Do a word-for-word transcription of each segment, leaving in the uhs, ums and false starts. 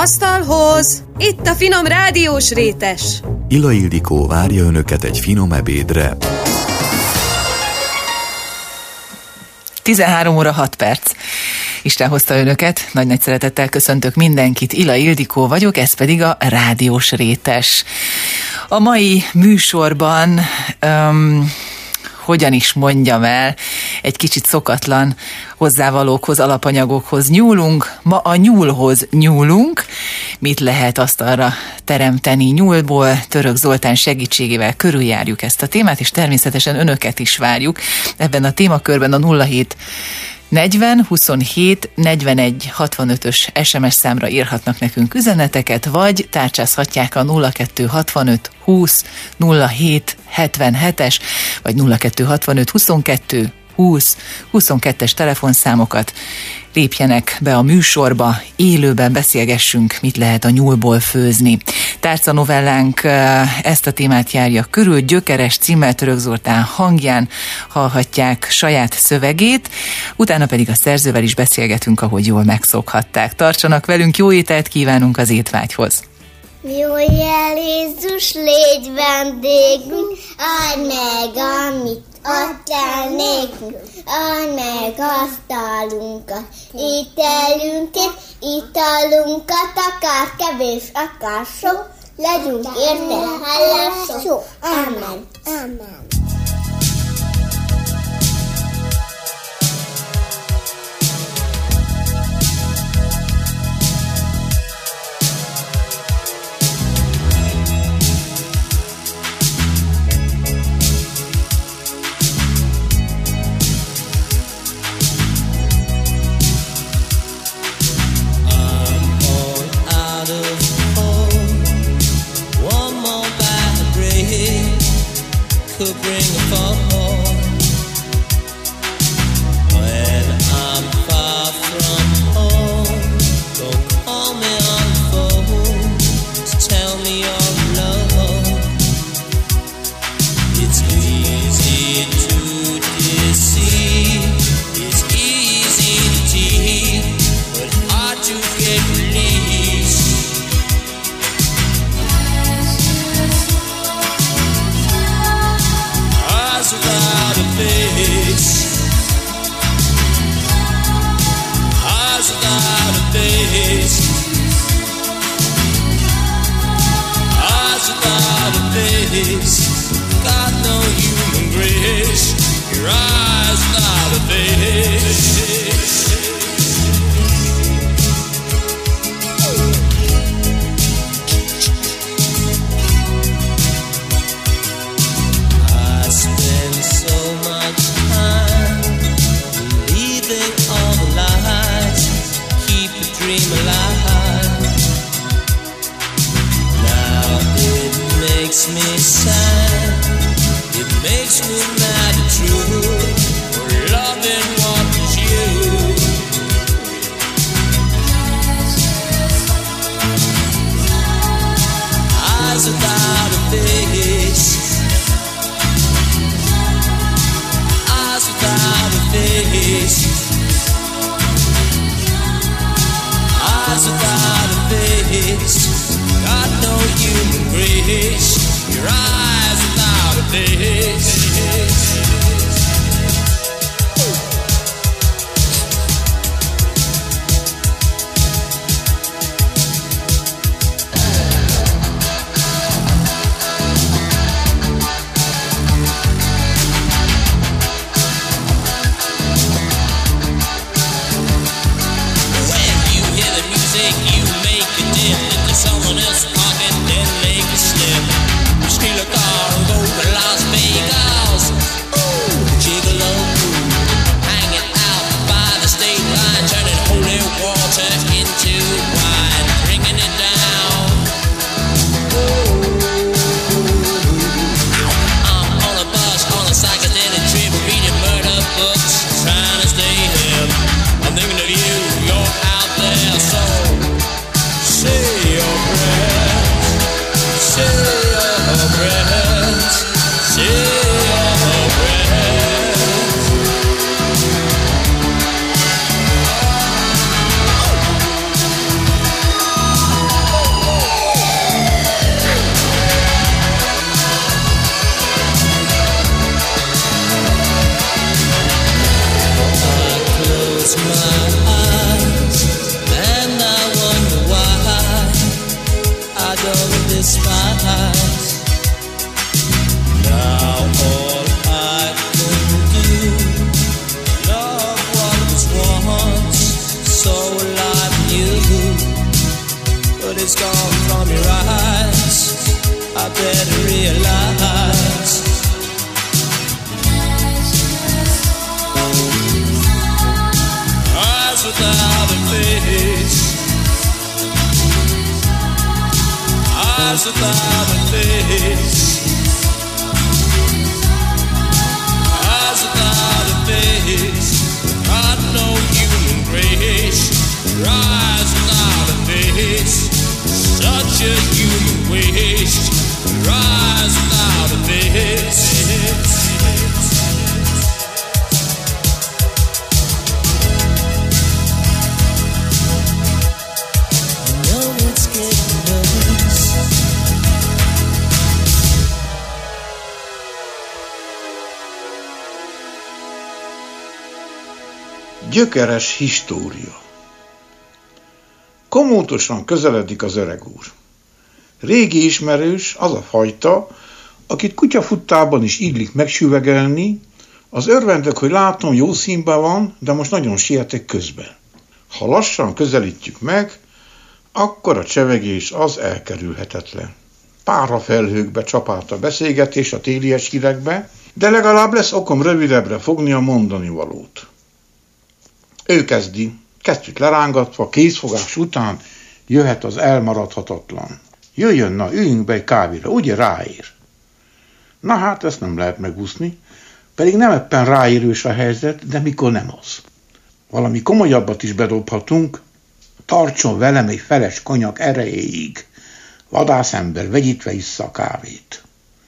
Asztalhoz! Itt a finom rádiós rétes! Illa Ildikó várja önöket egy finom ebédre. tizenhárom óra hat perc. Isten hozta önöket, nagy-nagy szeretettel köszöntök mindenkit, Illa Ildikó vagyok, ez pedig a rádiós rétes. A mai műsorban, um, hogyan is mondjam el, egy kicsit szokatlan hozzávalókhoz, alapanyagokhoz nyúlunk. Ma a nyúlhoz nyúlunk. Mit lehet asztalra teremteni nyúlból? Török Zoltán segítségével körüljárjuk ezt a témát, és természetesen önöket is várjuk. Ebben a témakörben a nulla hét negyven huszonhét negyvenegy hatvanötös es em es számra írhatnak nekünk üzeneteket, vagy tárcsázhatják a nulla kettő hatvanöt húsz nulla hét hetvenhetes, vagy nulla kettő hatvanöt huszonkettő húsz huszonkettes telefonszámokat. Lépjenek be a műsorba, élőben beszélgessünk, mit lehet a nyúlból főzni. Tárca novellánk ezt a témát járja körül, Gyökeres címmel, Török Zoltán hangján hallhatják saját szövegét, utána pedig a szerzővel is beszélgetünk, ahogy jól megszokhatták. Tartsanak velünk, jó ételt kívánunk az étvágyhoz! Jöjjel Jézus, légy vendégünk, add meg, amit adtál nékünk, add meg asztalunkat, ételünket, italunkat, akár kevés, akár sok, legyünk érte hálások. Amen. Amen. Could bring a fall when I'm far from home. Don't call me on the phone to tell me your love. It's easy to deceive, it's easy to cheat, but hard to get released. Without a face, eyes without a face, eyes without a face, got no human grace, your eyes without a face. Makes me sad, it makes me mad and true, for loving what was you. Eyes without a face, eyes without a face, eyes without a face, got no human grace. Your eyes without a face. is gone from your eyes. I better realize. Eyes without a face. Eyes without a face. Eyes without a face. Got no human grace. Eyes without a face. Such a human waste. Eyes without a face. Gyökeres história. Komótosan közeledik az öreg úr. Régi ismerős az a fajta, akit kutyafuttában is illik megsüvegelni, az örvendök, hogy látom, jó színben van, de most nagyon sietek közben. Ha lassan közelítjük meg, akkor a csevegés az elkerülhetetlen. Párafelhőkbe csapált a beszélgetés a télies hírekbe, de legalább lesz okom rövidebbre fogni a mondani valót. Ő kezdi, kesztyűt lerángatva, kézfogás után jöhet az elmaradhatatlan. Jöjjön, na, üljünk be egy kávéra, ugye ráér? Na hát, ezt nem lehet megúszni, pedig nem éppen ráérős a helyzet, de mikor nem az. Valami komolyabbat is bedobhatunk, tartson velem egy feles konyak erejéig. Vadászember, vegyítve issza a kávét.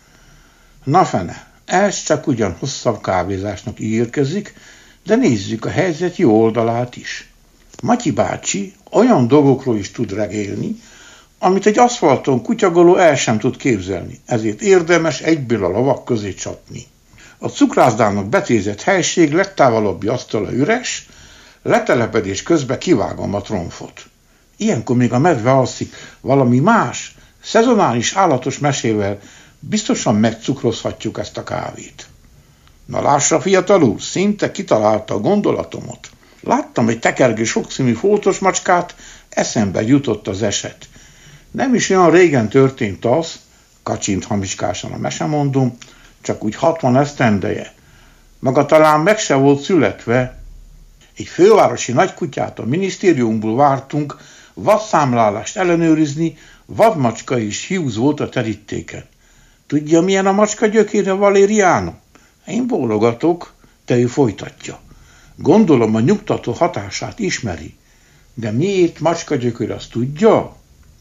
Na fene, ez csak ugyan hosszabb kávézásnak ígérkezik, de nézzük a helyzet jó oldalát is. Matyi bácsi olyan dolgokról is tud regélni, amit egy aszfalton kutyagoló el sem tud képzelni, ezért érdemes egyből a lovak közé csapni. A cukrászdának betézett helység legtávolabbi asztala üres, letelepedés közben kivágom a tromfot. Ilyenkor még a medve alszik, valami más, szezonális állatos mesével biztosan megcukrozhatjuk ezt a kávét. Na lássa, fiatal úr, szinte kitalálta a gondolatomat. Láttam egy tekergő sokszínű foltos macskát, eszembe jutott az eset. Nem is olyan régen történt az, kacsint hamiskásan a mesemondom, csak úgy hatvan esztendeje. Maga talán meg se volt születve. Egy fővárosi nagykutyát a minisztériumból vártunk, vadszámlálást ellenőrizni, vadmacska és Hughes volt a terítéken. Tudja, milyen a macska gyökére, Valériano? Én bólogatok, de ő folytatja. Gondolom, a nyugtató hatását ismeri. De miért macska gyökér, azt tudja?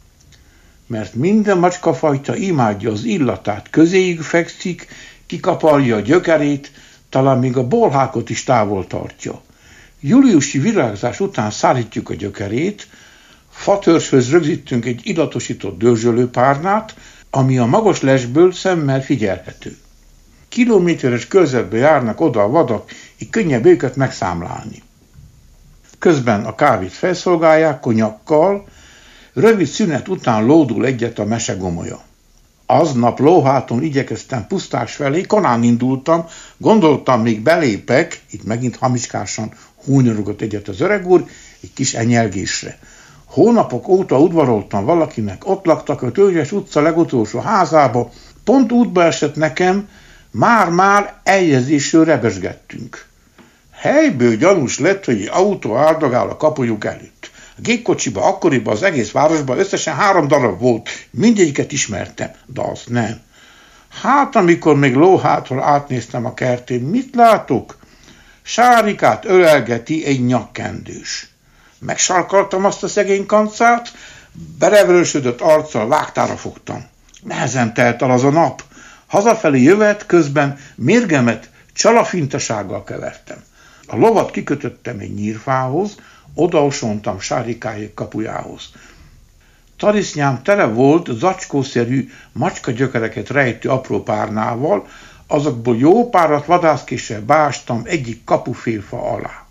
Mert minden macskafajta imádja az illatát, közéig fekszik, kikaparja a gyökerét, talán még a bolhákot is távol tartja. Júliusi virágzás után szállítjuk a gyökerét, fatörzshöz rögzítünk egy illatosított dörzsölőpárnát, ami a magas lesből szemmel figyelhető. Kilométeres körzetbe járnak oda a vadak, így könnyebb őket megszámlálni. Közben a kávét felszolgálják konyakkal, rövid szünet után lódul egyet a mesegomolya. Aznap lóháton igyekeztem pusztás felé, konán indultam, gondoltam, még belépek, itt megint hamiskásan húnyorogott egyet az öreg úr, egy kis enyelgésre. Hónapok óta udvaroltam valakinek, ott laktak a Tölgyes utca legutolsó házába, pont útba esett nekem, már-már eljegyzésről rebesgettünk. Helyből gyanús lett, hogy egy autó áldogál a kapujuk előtt. A gépkocsiba akkoriban az egész városban összesen három darab volt, mindegyiket ismertem, de azt nem. Hát, amikor még lóhától átnéztem a kertén, mit látok? Sárikát ölelgeti egy nyakkendős. Megsarkaltam azt a szegény kancát, berevrősödött arccal vágtára fogtam. Nehezen telt el az a nap. Hazafelé jövet, közben mérgemet csalafintasággal kevertem. A lovat kikötöttem egy nyírfához, odaosontam Sárikájék kapujához. Tarisznyám tele volt zacskószerű macskagyökereket rejtő apró párnával, azokból jó párat vadászkéssel bástam egyik kapufélfa alá.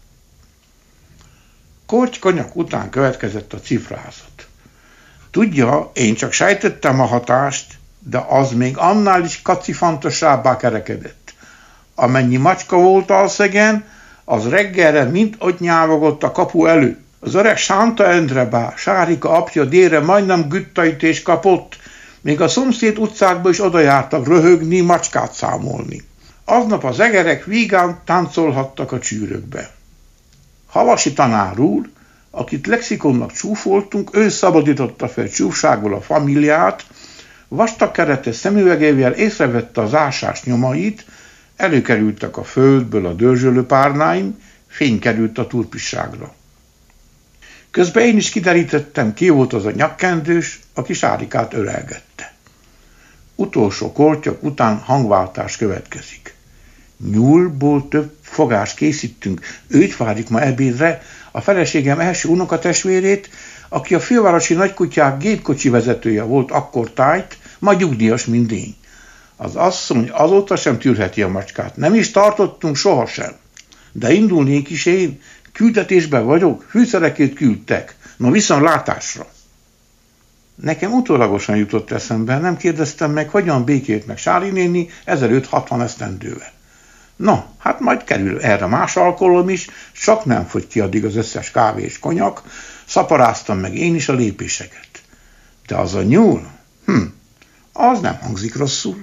Korty konyak után következett a cifrázat. Tudja, én csak sejtettem a hatást, de az még annál is kacifantosabbá kerekedett. Amennyi macska volt alszegen, az reggelre mind ott nyávogott a kapu elő. Az öreg Sánta Endre bá, Sárika apja délre majdnem güttaütést kapott, még a szomszéd utcákba is odajártak röhögni, macskát számolni. Aznap az egerek vígán táncolhattak a csűrökbe. Havasi tanár úr, akit lexikonnak csúfoltunk, ő szabadította fel csúfságból a familiát, vastag keretes szemüvegével észrevette az ásás nyomait, előkerültek a földből a dörzsölő párnáim, fény került a turpisságra. Közben én is kiderítettem, ki volt az a nyakkendős, aki Sárikát ölelgette. Utolsó kortyak után hangváltás következik. Nyúlból több fogást készítünk, őt várjuk ma ebédre, a feleségem első unokatestvérét, aki a fővárosi nagykutyák gépkocsi vezetője volt akkortájt, ma nyugdíjas, mint én. Az asszony azóta sem tűrheti a macskát, nem is tartottunk sohasem. De indulnék is én, küldetésben vagyok, fűszerekét küldtek, no viszontlátásra. Nekem utólagosan jutott eszembe, nem kérdeztem meg, hogyan békélt meg Sári néni ezerötszázhatvan esztendővel. No, hát majd kerül erre más alkalom is, csak nem fogy ki addig az összes kávé és konyak, szaporáztam meg én is a lépéseket. De az a nyúl, hm, az nem hangzik rosszul.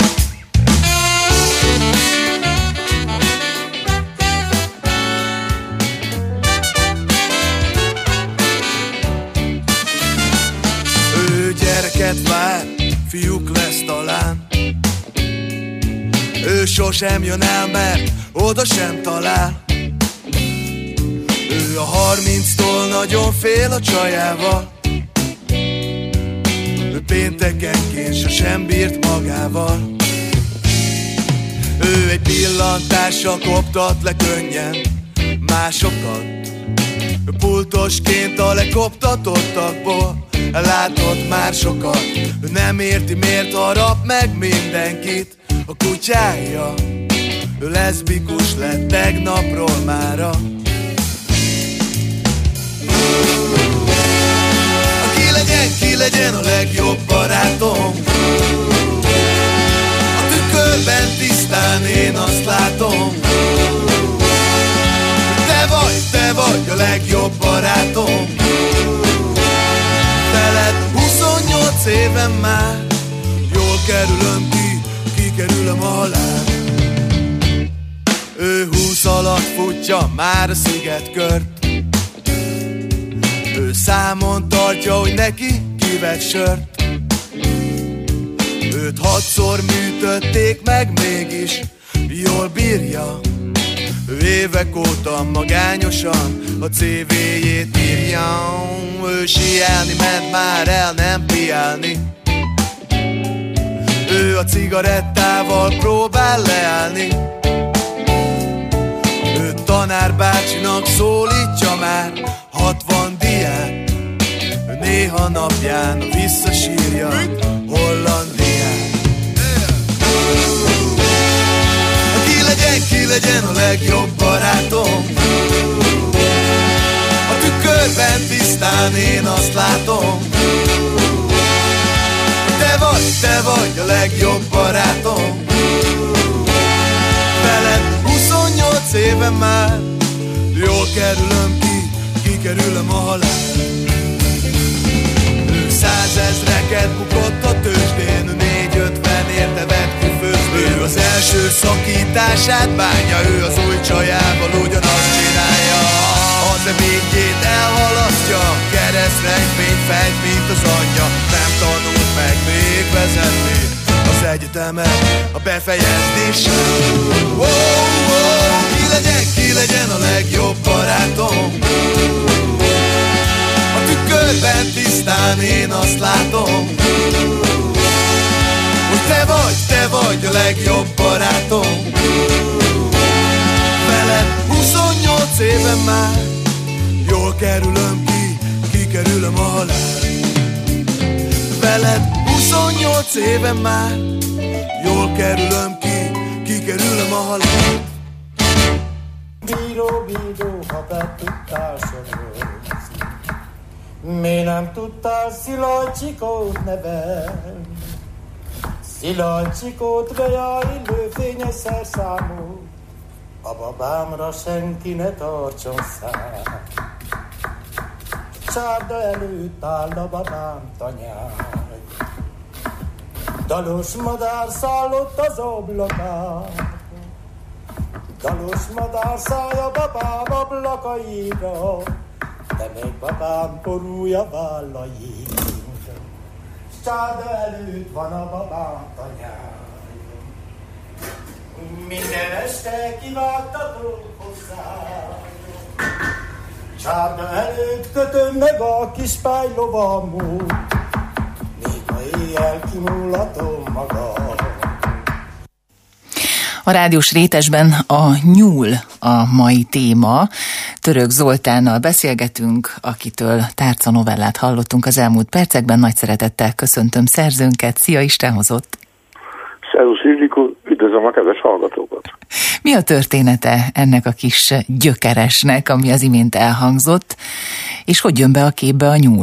Ő gyereket vár, fiúk lesz talán. Ő sosem jön el, mert oda sem talál. Ő a harminctól nagyon fél a csajával. Ő péntekenként sosem bírt magával. Ő egy pillantással koptat le könnyen másokat. Ő pultosként a lekoptatottakból látott már sokat. Ő nem érti, miért harap meg mindenkit a kutyája. Ő leszbikus lett tegnapról mára. Ki legyen, ki legyen a legjobb barátom? A tükörben tisztán én azt látom. Te vagy, te vagy a legjobb barátom. Veled huszonnyolc éven már jól kerülöm ki, kikerülöm a halál. Ő húsz alatt futja már a szigetkört. Ő számon tartja, hogy neki kivett sört. Őt hatszor műtötték meg, mégis jól bírja. Ő évek óta magányosan a cé vé-jét írja. Ő síelni ment, már el nem piálni. Ő a cigarettával próbál leállni. Ő tanárbácsinak szólítja már hatvan diák. Ő néha napján visszasírja Hollandiát. Ki legyen, ki legyen a legjobb barátom? A tükörben tisztán én azt látom. Te vagy, te vagy a legjobb barátom. Veled huszonnyolc éve már jól kerülöm ki, kikerülöm a halál. Ő százezreket bukott a tőzsdén, ő négy-ötven érte vett küfőzből. Ő az első szakítását bánja, ő az új csajával ugyanazt csinálja. Az ebédjét elhalasztja, keresztrejtvényt fejt, mint az anyja. Nem tanult meg még vezetni az egyetemet, a befejezés. Oh, oh, ki legyen, ki legyen a legjobb barátom? A tükörben tisztán én azt látom, hogy te vagy, te vagy a legjobb barátom. Veled huszonnyolc éve már jól kerülöm ki, kikerülöm a halál. Veled huszonnyolc éve már jól kerülöm ki, kikerülöm a halál. Bíró, bíró, ha te tudtál sorozni, mi nem tudtál Szilágycsikót nevelni? Szilágycsikót bejár illőfényes szerszámú, a babámra senki ne tartson szám. csárda előtt áll a babám tanyáj. Dalos madár szállott az ablakán, dalos madár száll a babám ablakaira, de még babám korúja vállain. Csárda előtt van a babám tanyáj. Minden este kivágtatok hozzá, csárda előtt kötöm meg a kis pálylovamot, még ha éjjel kimulatom magam. A rádiós rétesben a nyúl a mai téma. Török Zoltánnal beszélgetünk, akitől tárcanovellát hallottunk az elmúlt percekben. Nagy szeretettel köszöntöm szerzőnket. Szia, Isten hozott! Szervusz Ildikó, üdvözlöm a kedves hallgatókat! Mi a története ennek a kis gyökeresnek, ami az imént elhangzott, és hogy jön be a képbe a nyúl?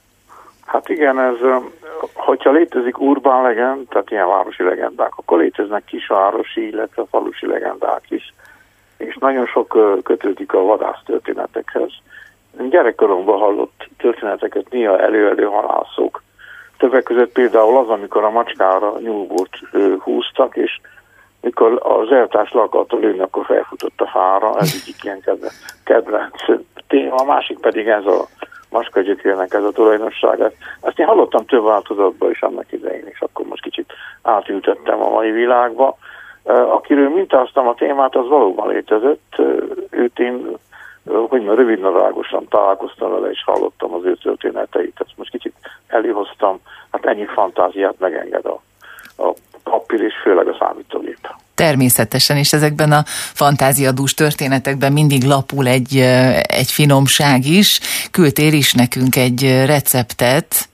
Hát igen, ez, hogyha létezik urbán legend, tehát ilyen városi legendák, akkor léteznek kisvárosi, illetve falusi legendák is, és nagyon sok kötődik a vadász történetekhez. Gyerekkoromban hallott történeteket néha elő-elő halászok. Többek között például az, amikor a macskára nyúlbort húztak, és mikor az eltárs le akarta lőni, akkor felfutott a fára. Ez egyik ilyen kedvenc téma. A másik pedig ez a macskagyökérnek ez a tulajdonságát. Ezt én hallottam több változatban is annak idején, és akkor most kicsit átültettem a mai világba. Akiről mintáztam a témát, az valóban létezett. Őt én, hogy már rövidnadrágosan találkoztam vele, és hallottam az ő történeteit. Ezt most kicsit előhoztam. Hát ennyi fantáziát megenged a, a papír, és főleg a számítógép. Természetesen, és ezekben a fantáziadús történetekben mindig lapul egy, egy finomság is. Küldtél is nekünk egy receptet,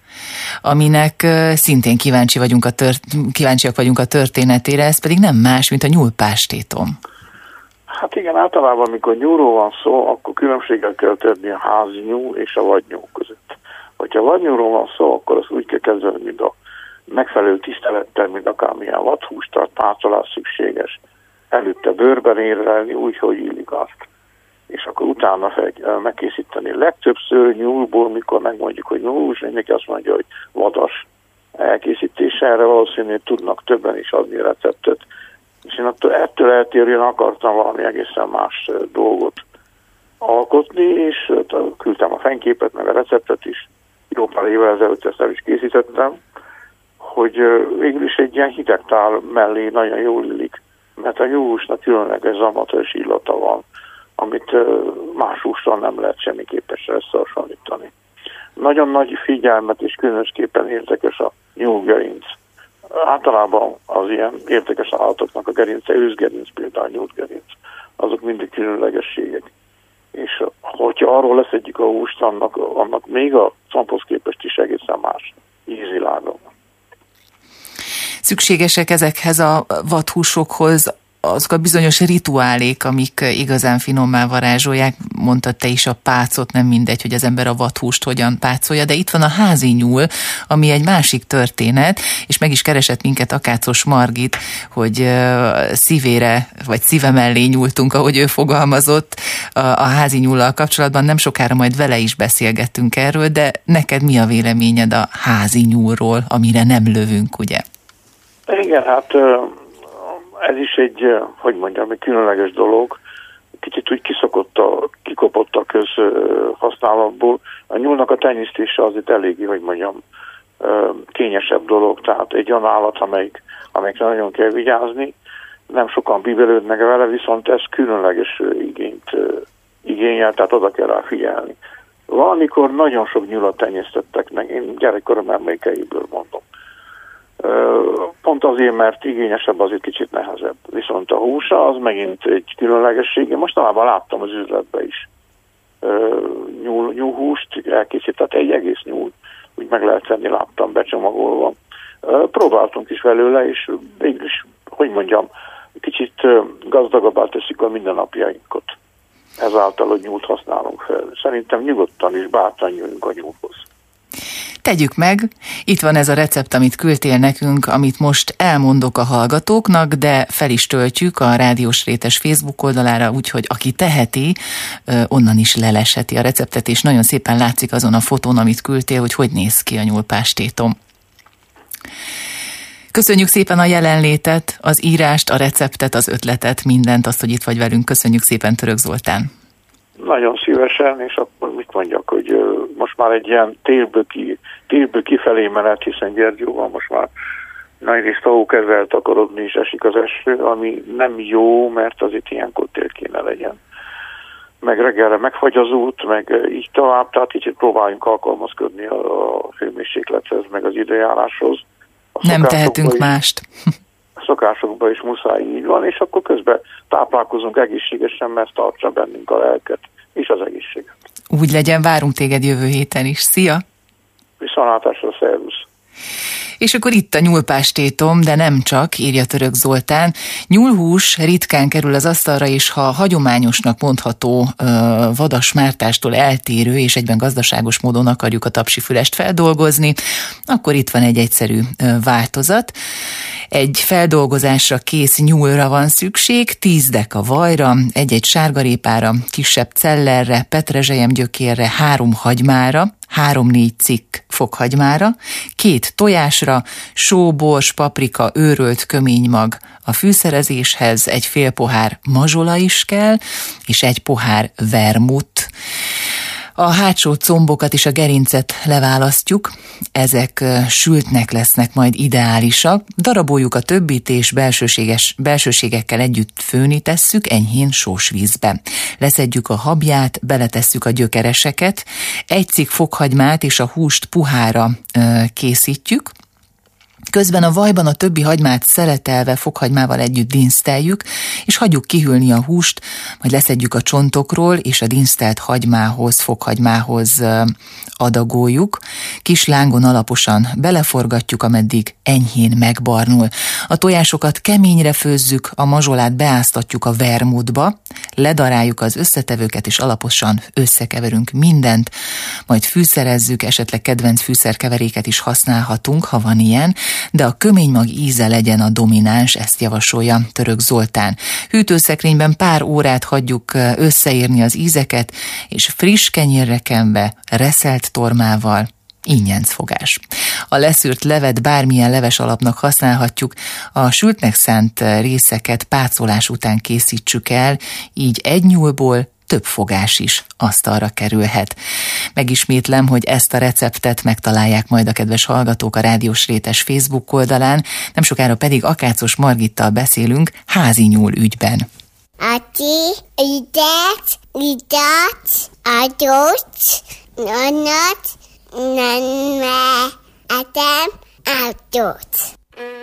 aminek szintén kíváncsi vagyunk a tört, kíváncsiak vagyunk a történetére, ez pedig nem más, mint a nyúlpástétom. Hát igen, általában, amikor nyúlról van szó, akkor különbséget kell tenni a házi nyúl és a vadnyúl között. Hogyha vadnyúlról van szó, akkor azt úgy kell kezdeni, mint a megfelelő tisztelettel, mint akármilyen vadhúst, tehát pácolás szükséges. Előtte bőrben érrelni, úgy, hogy illik azt. És akkor utána fel, megkészíteni. Legtöbbször nyúlból, mikor megmondjuk, hogy nyúl, és mindenki azt mondja, hogy vadas elkészítése, erre valószínűleg tudnak többen is adni receptet. És én attól, ettől eltérően akartam valami egészen más dolgot alkotni, és küldtem a fényképet, meg a receptet is. Jó pár évvel ezelőtt ezt el is készítettem, hogy végül is egy ilyen hidegtál mellé nagyon jól illik, mert a nyúlhúsnak különleges zamatos illata van, amit más hússal nem lehet semmiképpen se összehasonlítani. Nagyon nagy figyelmet és különösképpen érdekes a nyúlgerinc. Általában az ilyen érdekes állatoknak a gerince, őszgerinc, például a nyúlgerinc, azok mindig különlegességek. És hogyha arról leszedjük a húst, annak, annak még a szamphoz képest is egészen más ízvilága. Szükségesek ezekhez a vadhúsokhoz azok a bizonyos rituálék, amik igazán finommá varázsolják, mondtad te is a pácot, nem mindegy, hogy az ember a vadhúst hogyan pácolja, de itt van a házi nyúl, ami egy másik történet, és meg is keresett minket Akácos Margit, hogy szívére, vagy szíve mellé nyúltunk, ahogy ő fogalmazott a házi nyúllal kapcsolatban, nem sokára majd vele is beszélgettünk erről, de neked mi a véleményed a házi nyúlról, amire nem lövünk, ugye? Igen, hát ez is egy, hogy mondjam, egy különleges dolog. Kicsit úgy kiszokott a, kikopott a közhasználatból. A nyúlnak a tenyésztése azért eléggé, hogy mondjam, kényesebb dolog. Tehát egy olyan állat, amelyik, amelyikre nagyon kell vigyázni. Nem sokan bíbelődnek vele, viszont ez különleges igényt igényel, tehát oda kell rá figyelni. Valamikor nagyon sok nyulat tenyésztettek meg, én gyerekkorom emlékeiből mondom. Pont azért, mert igényesebb, azért kicsit nehezebb. Viszont a húsa az megint egy különlegesség. Mostanában láttam az üzletbe is nyúl, nyúlhúst elkészített, egy egész nyúl, úgy meg lehet venni, láttam becsomagolva. Próbáltunk is belőle, és végül is, hogy mondjam, kicsit gazdagabbá teszik a mindennapjainkat. Ezáltal, hogy nyúlt használunk fel. Szerintem nyugodtan és bátran nyúlunk a nyúlhoz. Te tegyük meg, itt van ez a recept, amit küldtél nekünk, amit most elmondok a hallgatóknak, de fel is töltjük a Rádiós Rétes Facebook oldalára, úgyhogy aki teheti, onnan is lelesheti a receptet, és nagyon szépen látszik azon a fotón, amit küldtél, hogy hogy néz ki a nyúlpástétom. Köszönjük szépen a jelenlétet, az írást, a receptet, az ötletet, mindent, azt, hogy itt vagy velünk. Köszönjük szépen, Török Zoltán. Nagyon szívesen, és akkor mit mondjak, hogy most már egy ilyen térből, ki, térből kifelé menet, hiszen Gyergyóval most már nagyrészt ahol takarodni is esik az eső, ami nem jó, mert az itt ilyenkor tél kéne legyen. Meg reggelre megfagy az út, meg így tovább, tehát így próbáljunk alkalmazkodni a hőmérséklethez, meg az időjáráshoz. Nem tehetünk is, mást. A szokásokban is muszáj így van, és akkor közben táplálkozunk egészségesen, mert tartsa bennünk a lelket és az egészséget. Úgy legyen, várunk téged jövő héten is. Szia! Viszontlátásra, szervusz! És akkor itt a nyúlpástétom, de nem csak, írja Török Zoltán. Nyúlhús ritkán kerül az asztalra, és ha hagyományosnak mondható vadasmártástól eltérő és egyben gazdaságos módon akarjuk a tapsifülest feldolgozni, akkor itt van egy egyszerű változat. Egy feldolgozásra kész nyúlra van szükség, tíz deka vajra, egy-egy sárgarépára, kisebb cellerre, petrezselyemgyökérre, három hagymára, három-négy cikk fokhagymára, két tojásra, só, bors, paprika, őrölt köménymag a fűszerezéshez, egy fél pohár mazsola is kell, és egy pohár vermut. A hátsó combokat és a gerincet leválasztjuk, ezek sültnek lesznek majd ideálisak, daraboljuk a többit és belsőséges, belsőségekkel együtt főni tesszük enyhén sós vízbe. Leszedjük a habját, beletesszük a gyökereseket, egy cikk fokhagymát és a húst puhára készítjük, közben a vajban a többi hagymát szeletelve fokhagymával együtt dinszteljük, és hagyjuk kihűlni a húst, majd leszedjük a csontokról, és a dinsztelt hagymához, fokhagymához adagoljuk. Kis lángon alaposan beleforgatjuk, ameddig enyhén megbarnul. A tojásokat keményre főzzük, a mazsolát beáztatjuk a vermutba, ledaráljuk az összetevőket, és alaposan összekeverünk mindent, majd fűszerezzük, esetleg kedvenc fűszerkeveréket is használhatunk, ha van ilyen, de a köménymag íze legyen a domináns, ezt javasolja Török Zoltán. Hűtőszekrényben pár órát hagyjuk összeérni az ízeket, és friss kenyérre kenve, reszelt tormával, ínyencfogás. A leszűrt levet bármilyen leves alapnak használhatjuk, a sültnek szánt részeket pácolás után készítsük el, így egy nyúlból több fogás is asztalra kerülhet. Megismétlem, hogy ezt a receptet megtalálják majd a kedves hallgatók a Rádiós Rétes Facebook oldalán, nem sokára pedig Akácos Margittal beszélünk házi nyúl ügyben. Ati, idet, idet, adott, nonat, nanme, etem, adott.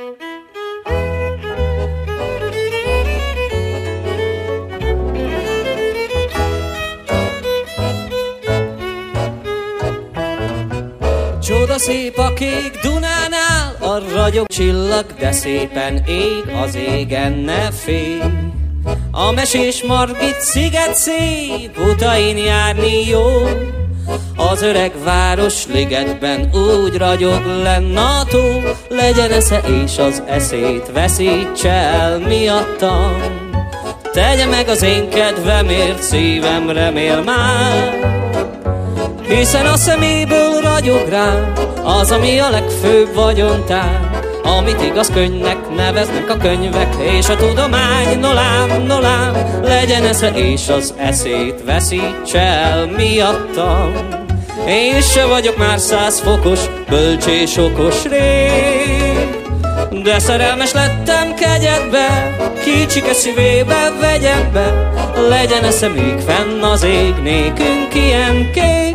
Csoda szép a kék Dunánál, a ragyog csillag, de szépen ég az égen, ne félj. A mesés Margit sziget szép, utain járni jó. Az öreg város ligetben úgy ragyog lenn a tó, legyen esze és az eszét veszítse el miattam. Tegye meg az én kedvemért, szívem remél már, hiszen a szeméből ragyog rám az, ami a legfőbb vagyontár, amit igaz könyvnek neveznek a könyvek és a tudomány. Nolám, nolám, legyen esze és az eszét veszítse el miattam. Én se vagyok már száz fokos, bölcs és okos rég, de szerelmes lettem kegyedbe, kicsike szívébe vegyem be, legyen esze még fenn az ég, nékünk ilyen kék.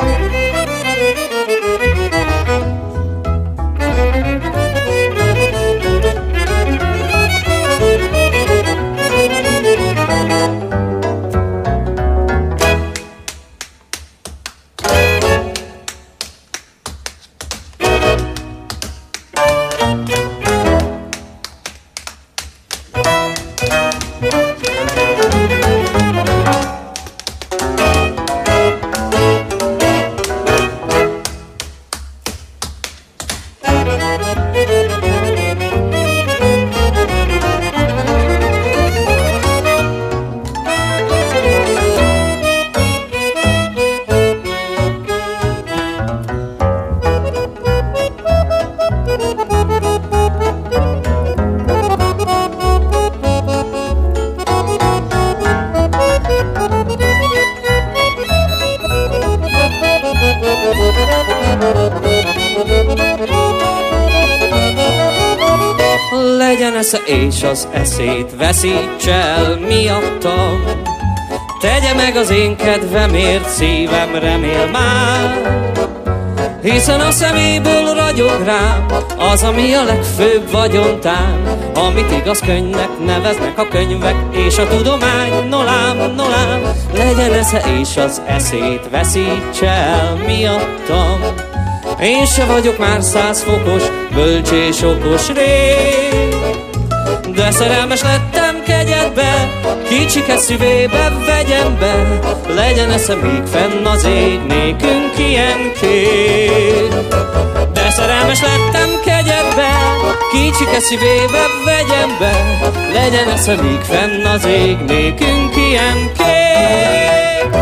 legyen esze, és az eszét veszíts el miattam. Tegye meg az én kedvemért, szívem remél már, hiszen a szeméből ragyog rám az, ami a legfőbb vagyontán, amit igaz könyvnek neveznek a könyvek és a tudomány. Nolám, nolám, legyen esze, és az eszét veszíts el miattam. Én se vagyok már száz fokos, bölcs és okos rég, de szerelmes lettem kegyedbe, kicsike szívébe vegyem be, legyen esze még fenn az ég, nékünk ilyen kép. De szerelmes lettem kegyedbe, kicsike szívébe vegyem be, legyen esze még fenn az ég, nékünk ilyen kép.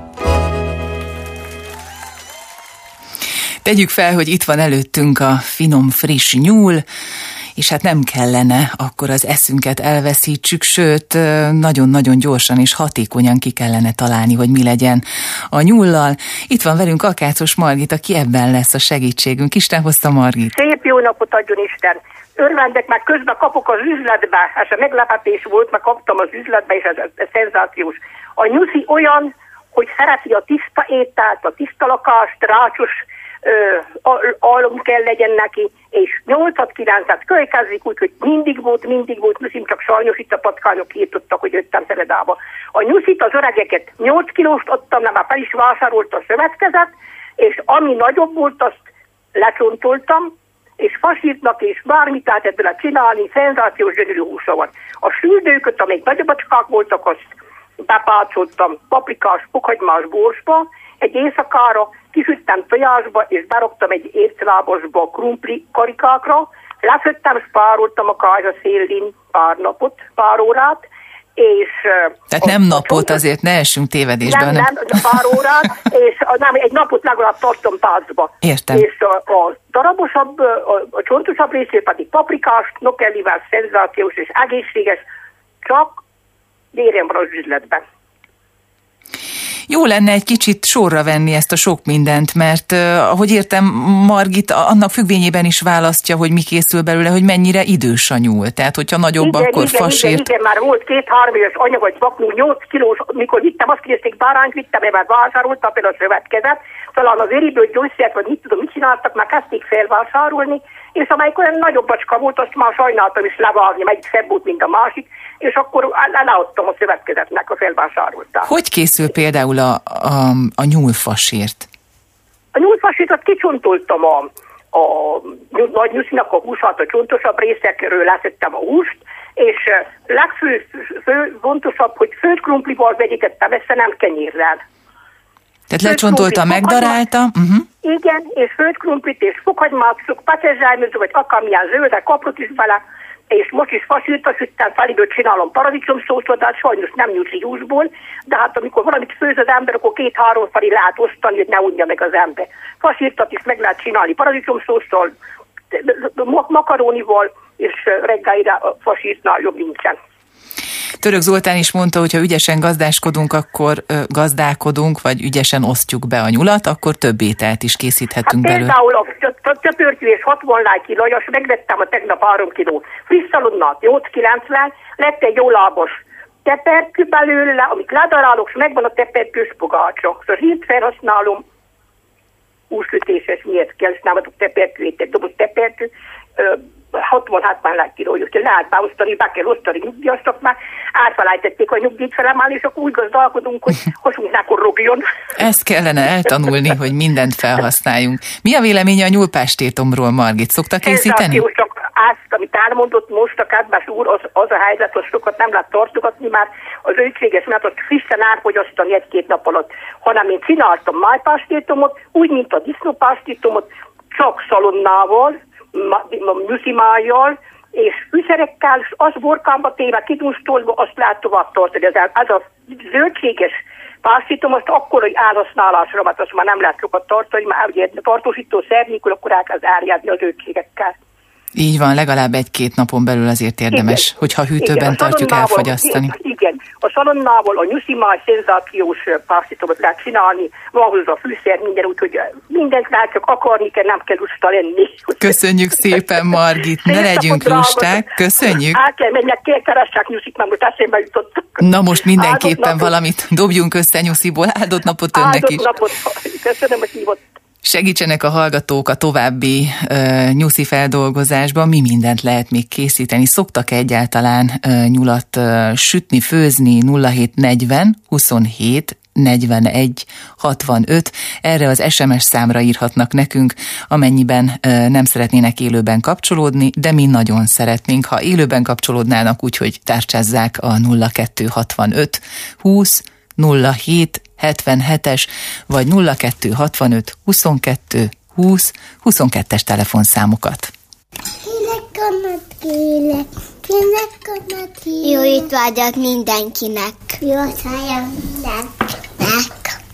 Tegyük fel, hogy itt van előttünk a finom, friss nyúl, és hát nem kellene akkor az eszünket elveszítsük, sőt, nagyon-nagyon gyorsan és hatékonyan ki kellene találni, hogy mi legyen a nyúllal. Itt van velünk Akácos Margit, aki ebben lesz a segítségünk. Isten hozta, Margit. Szép jó napot adjon Isten! Örvendek, meg közben kapok az üzletbe, ez a meglepetés volt, meg kaptam az üzletbe, és ez, ez, ez szenzációs. A nyuszi olyan, hogy szereti a tiszta ételt, a tiszta lakást, rácsos alom kell legyen neki, és nyolcat-kilencet kölykezik, úgyhogy mindig volt, mindig volt nyuszim, csak sajnos itt a patkányok írtottak, hogy jöttem Szeredába. A nyuszit, az öregeket nyolc kilóst adtam, nem már fel is vásárolt a szövetkezet, és ami nagyobb volt, azt lecsontoltam, és fasírtnak, és bármit át ebből csinálni, szenzációs gyönyörű húsa van. A süldőköt, amelyik nagyobbacskák voltak, azt bepácoltam paprikás, fokhagymás borsba, egy éjszakára kisüttem tojásba, és beraktam egy érclábasba krumpli karikákra, lefőttem, spároltam a kájha szélén pár napot, pár órát, és... Tehát nem napot, azért ne essünk tévedésbe. Nem, nem, nem pár órát, és nem, egy napot legalább tartom tácba. Értem. És a, a darabosabb, a, a csontosabb részét pedig paprikás, nokellivel szenzációs és egészséges, csak vérem van az üzletben. Jó lenne egy kicsit sorra venni ezt a sok mindent, mert uh, ahogy értem, Margit annak függvényében is választja, hogy mi készül belőle, hogy mennyire idős a nyúl. Tehát, hogyha nagyobb, igen, akkor igen, fasírt. Igen, igen, már volt két-három éves anya vagy baknú, nyolc kilós, mikor vittem, azt kérdezték, bárányt vittem, mert vásároltam például a szövetkezet, talán az ériből gyógyszert, vagy mit tudom, mit csináltak, már kezdték felvásárolni, és amelyik olyan nagyobb bacska volt, azt már sajnáltam is levágni, melyik szebb volt, mint a másik, és akkor eladtam a szövetkezetnek, a felvásároltál. Hogy készül például a, a, a nyúlfasírt? A nyúlfasírt kicsontoltam a, a nagy nyuszinak a húsát, a csontosabb részekről leszettem a húst, és legfő, fő, fontosabb, hogy főtt krumplival vegyítettem, ezt nem kenyérrel. Tehát lecsontolta, megdarálta? Uh-huh. Igen, és főtt krumplit, és fokhagymát, pacsezsájműző, vagy akármilyen zöldek, kaprot is bele, és most is fasírta süttem, feléből csinálom paradicsomszósot, de hát sajnos nem nyújtsi húsból, de hát amikor valamit főz az ember, akkor két-három fali lehet osztani, hogy ne unja meg az ember. Fasírtat is meg lehet csinálni paradicsomszóssal, makarónival, és reggelire a fasírtnál jobb nincsen. Török Zoltán is mondta, hogy ha ügyesen gazdáskodunk, akkor ö, gazdálkodunk, vagy ügyesen osztjuk be a nyulat, akkor több ételt is készíthetünk hát belőle. Például a csöpörtyű és hatvan lágy kiló, és megvettem a tegnap három kiló friss szalonnát, nyolc-kilencven, lett egy jó lábos teperkű belőle, amit ledarálok, és megvan a teperkős pogácsa. Szóval hírt felhasználom, húsütéses miért kell, és nem adok teperkőt, egy doboz teperkő, hatvan-hatvan lágy kiló, úgyhogy lehet beosztani, be kell osztani nyugdíjasnak, már átfelejtették a nyugdíjt felemelni, és akkor úgy gazdálkodunk, hogy hozunk ne korrogjon. Ezt kellene eltanulni, hogy mindent felhasználjunk. Mi a véleménye a nyúlpástétomról, Margit? Szokta készíteni? Ez csak azt, amit elmondott most a kedves úr, az, az a helyzet, hogy sokat nem lehet tartogatni, már az zöldséges, mert azt frissen átfogyasztani egy-két nap alatt, hanem én csináltam májpástétomot, úgy, mint a disznópástétomot, csak szalonnával, nyuszimájjal, és fűszerekkel, és az borkámba téve, kidunstolva, azt lehet tovább tartani. Ez, ez a zöldséges pásztítom, azt akkor, hogy elhasználásra, mert azt már nem lehet sokat tartani, már ugye tartósító szer nélkül, akkor elkezd árjádni a zöldségekkel. Így van, legalább egy-két napon belül azért érdemes, igen, hogyha hűtőben igen, tartjuk elfogyasztani. Igen, a salonnával a nyuszimás szenzációs pásztitomot lehet csinálni, van hozzá fűszer, minden, úgyhogy mindent rá csak akarni kell, nem kell lusta lenni. Köszönjük szépen, Margit, ne legyünk lusták, köszönjük. Át kell menjek, kell keressek nyuszit, mert most eszembe jutottak. Na most mindenképpen valamit dobjunk össze nyusziból, áldott napot önnek áldott is. Napot. Köszönöm, hogy hívott. Segítsenek a hallgatók a további uh, nyuszi feldolgozásban, mi mindent lehet még készíteni. Szoktak egyáltalán uh, nyulat uh, sütni, főzni? Nulla hét negyven huszonhét negyvenegy hatvanöt. Erre az es em es számra írhatnak nekünk, amennyiben uh, nem szeretnének élőben kapcsolódni, de mi nagyon szeretnénk, ha élőben kapcsolódnának, úgyhogy tárcsázzák a nulla kettő hatvanöt húsz nulla hét hetvenhetes vagy nulla kettő hatvanöt huszonkettő húsz huszonkettes telefonszámokat. Jó étvágyat mindenkinek! Jó étvágyat mindenkinek!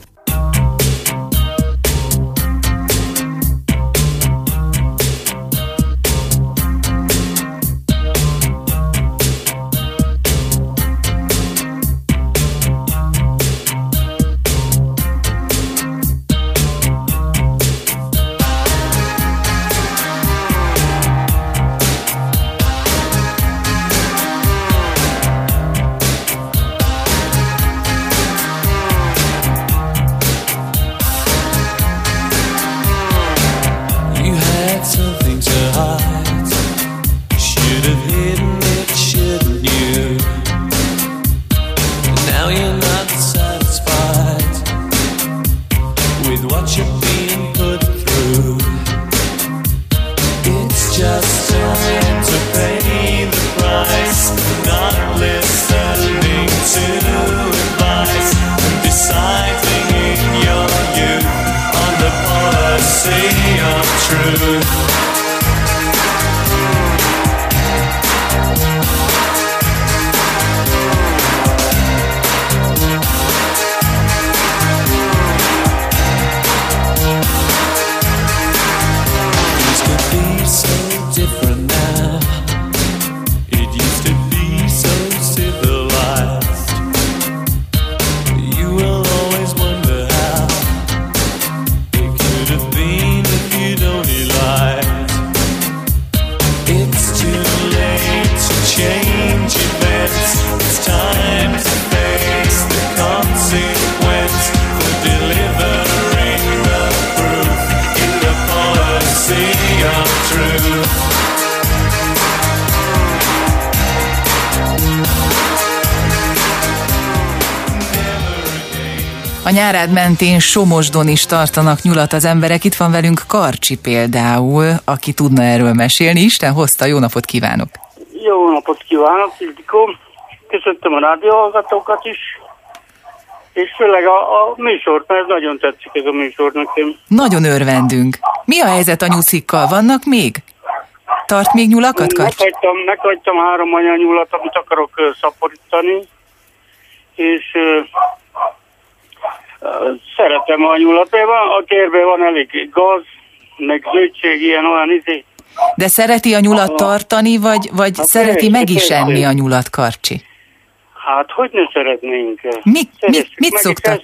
A Nyárád mentén Somosdon is tartanak nyulat az emberek. Itt van velünk Karcsi például, aki tudna erről mesélni. Isten hozta, jó napot kívánok! Jó napot kívánok, Ildikó! Köszöntöm a rádióhallgatókat is, és főleg a, a műsort, mert nagyon tetszik ez a műsor nekem. Nagyon örvendünk. Mi a helyzet a nyuszikkal? Vannak még? Tart még nyulakat, Karcsi? Meghagytam, meghagytam három anyanyulat, amit akarok uh, szaporítani, és uh, uh, szeretem a nyulat. A kérben van elég gaz, meg zöldség, ilyen olyan izé. De szereti a nyulat tartani, vagy, vagy hát szereti persze, meg is persze. enni a nyulat, Karcsi? Hát, hogy ne szeretnénk? Mi, mi, mit szoktak?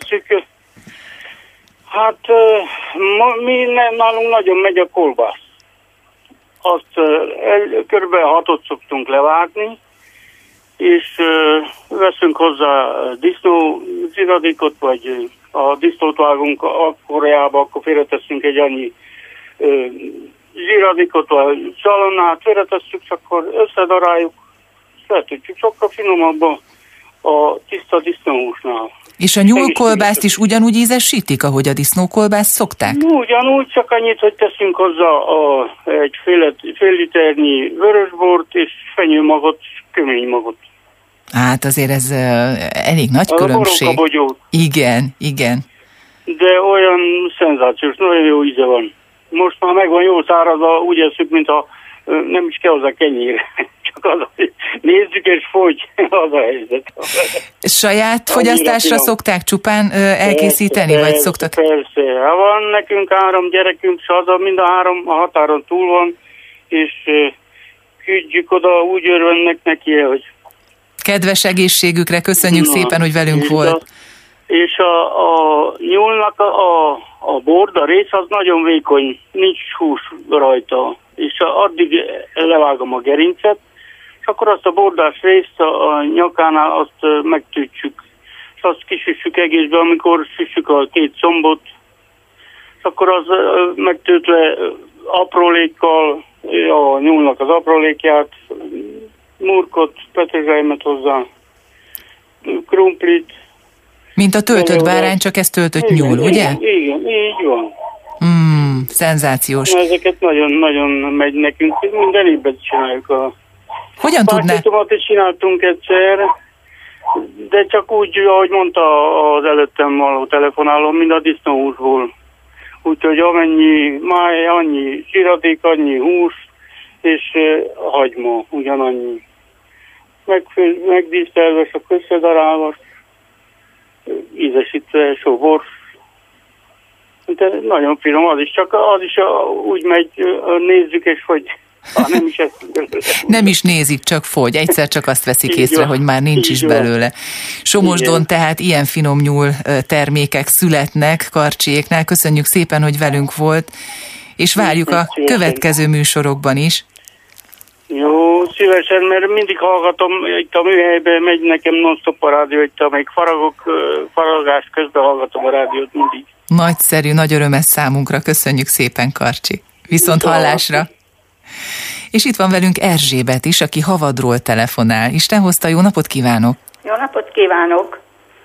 Hát, ma, mi nem, nálunk nagyon megy a kolbász. Azt kb. hatot szoktunk levágni, és uh, veszünk hozzá disznó ziradékot, vagy a disznót vágunk akkorjába, akkor félreteszünk egy annyi uh, zsiradékot, vagy salonnát, félretesszük, és akkor összedaráljuk, és letudjuk sokkal finomabban a tiszta disznóhúsnál. És a nyúlkolbászt is ugyanúgy ízesítik, ahogy a disznókolbászt szokták? Ugyanúgy, csak annyit, hogy teszünk hozzá a, egy fél, fél liternyi vörösbort és fenyőmagot, köménymagot. Hát azért ez uh, elég nagy a különbség. Boronkabogyó. Igen, igen. De olyan szenzációs, nagyon jó íze van. Most már megvan jól szárazva, úgy eszük, mintha nem is kell hozzá kenyér. Csak az, hogy nézzük és fogy, az a helyzet. Saját fogyasztásra szokták csupán ö, elkészíteni, persze, vagy szoktak? Persze, ha van nekünk három gyerekünk, és az a mind a három a határon túl van, és küldjük oda, úgy örvennek neki, hogy... Kedves egészségükre, köszönjük Na, szépen, hogy velünk és volt. A, és a, a nyúlnak a, a, a borda rész az nagyon vékony, nincs hús rajta, és a, addig levágom a gerincet, és akkor azt a bordás részt a, a nyakánál azt megtűtsük, és azt kisüssük egészbe, amikor süssük a két combot, és akkor az megtöltve aprólékkal, a nyúlnak az aprólékját, murkot, petrezselymet hozzá, krumplit. Mint a töltött bárány, csak ez töltött igen, nyúl, ugye? Igen, igen, így van. Mm, szenzációs. Na, ezeket nagyon-nagyon megy nekünk, minden évben csináljuk. A Hogyan tudná? Párkitomat is csináltunk egyszer, de csak úgy, ahogy mondta az előttem való telefonáló, mint a disznóhúsból. Úgyhogy amennyi máj, annyi zsiradék, annyi hús, és uh, hagyma, ugyanannyi. Megfő, megdísztelve, csak összedarálva, ízesítve, sóbor. De nagyon finom, az is, csak az is uh, úgy megy, uh, nézzük, és hogy ah, nem is ezt. Nem is nézik, csak fogy. Egyszer csak azt veszik így észre, van, hogy már nincs is belőle. Somosdon tehát ilyen finom nyúl termékek születnek Karcsiéknál. Köszönjük szépen, hogy velünk volt, és várjuk a következő műsorokban is. Jó, szívesen, mert mindig hallgatom, itt a műhelyben megy nekem non-stop a rádió, itt amelyik faragok, faragás közben hallgatom a rádiót mindig. Nagyszerű, nagy öröm ez számunkra. Köszönjük szépen, Karcsi. Viszont hallásra. És itt van velünk Erzsébet is, aki Havadról telefonál. Isten hozta, jó napot kívánok! Jó napot kívánok!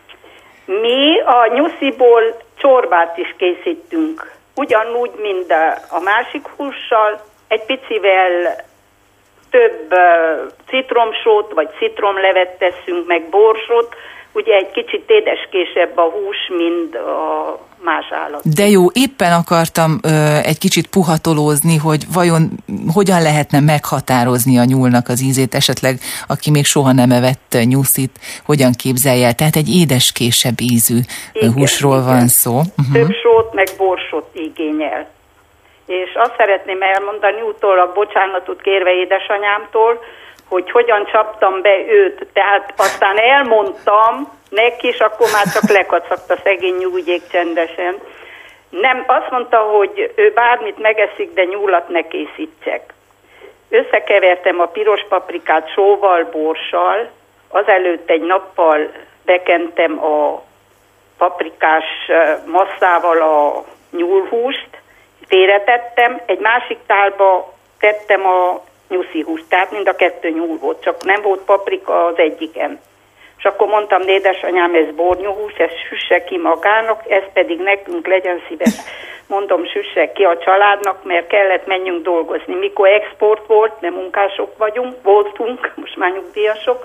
Mi a nyusziból csorbát is készítünk. Ugyanúgy, mint a másik hússal, egy picivel több citromsót, vagy citromlevet teszünk, meg borsot, ugye egy kicsit édeskésebb a hús, mint a más állat. De jó, éppen akartam ö, egy kicsit puhatolózni, hogy vajon hogyan lehetne meghatározni a nyúlnak az ízét, esetleg aki még soha nem evett nyuszit, hogyan képzelje el. Tehát egy édeskésebb ízű igen, húsról igen. van szó. Uh-huh. Több sót, meg borsot igényel. És azt szeretném elmondani, utólag bocsánatot kérve édesanyámtól, hogy hogyan csaptam be őt. Tehát aztán elmondtam neki, és akkor már csak lekacagt a szegény nyúgyék csendesen. Nem, azt mondta, hogy ő bármit megeszik, de nyúlat ne készítsek. Összekevertem a piros paprikát sóval, borssal, azelőtt egy nappal bekentem a paprikás masszával a nyúlhúst, félretettem, egy másik tálba tettem a nyuszi húst, tehát mind a kettő nyúl volt, csak nem volt paprika az egyiken. És akkor mondtam, édesanyám, ez bornyúhús, ez süsse ki magának, ez pedig nekünk legyen szíves. Mondom, süsse ki a családnak, mert kellett menjünk dolgozni. Mikor export volt, nem munkások vagyunk, voltunk, most már nyugdíjasok.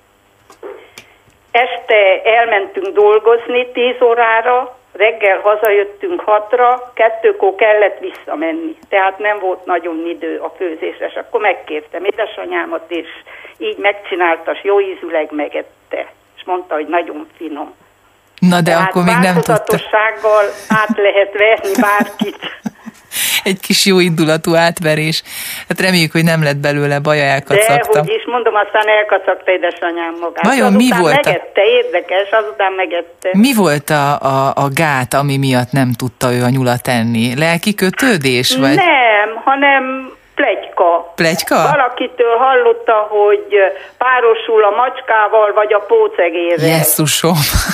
Este elmentünk dolgozni tíz órára, reggel hazajöttünk hatra, kettőkor kellett visszamenni. Tehát nem volt nagyon idő a főzésre, és akkor megkértem édesanyámat, és így megcsinálta, és jó ízűleg megette. És mondta, hogy nagyon finom. Na de tehát akkor még nem tudta. Változatossággal át lehet verni bárkit. Egy kis jó indulatú átverés. Hát reméljük, hogy nem lett belőle baja, elkacagta. De, hogy is mondom, aztán elkacagta édesanyám magát. Vajon mi volt megette, a... érdekes, azután megette. Mi volt a, a, a gát, ami miatt nem tudta ő a nyulat enni? Lelki kötődés? Vagy? Nem, hanem pletyka. Pletyka? Valakitől hallotta, hogy párosul a macskával, vagy a pócegérrel. Jesszusom!